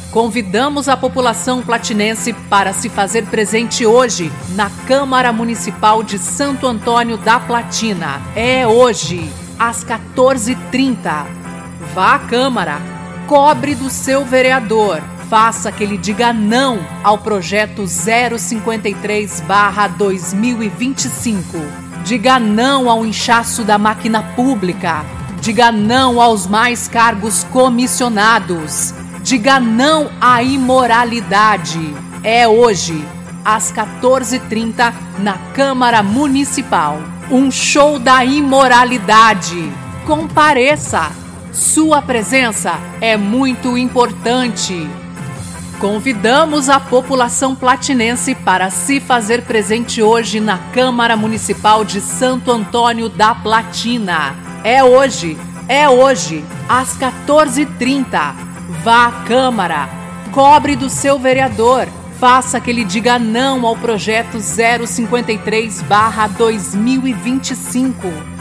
Convidamos a população platinense para se fazer presente hoje na Câmara Municipal de Santo Antônio da Platina. É hoje, às 14h30. Vá à Câmara, cobre do seu vereador, faça que ele diga não ao projeto 053/2025. Diga não ao inchaço da máquina pública. Diga não aos mais cargos comissionados. Diga não à imoralidade. É hoje, às 14h30, na Câmara Municipal. Um show da imoralidade. Compareça. Sua presença é muito importante. Convidamos a população platinense para se fazer presente hoje na Câmara Municipal de Santo Antônio da Platina. É hoje, às 14h30. Vá à Câmara, cobre do seu vereador, faça que ele diga não ao projeto 053/2025.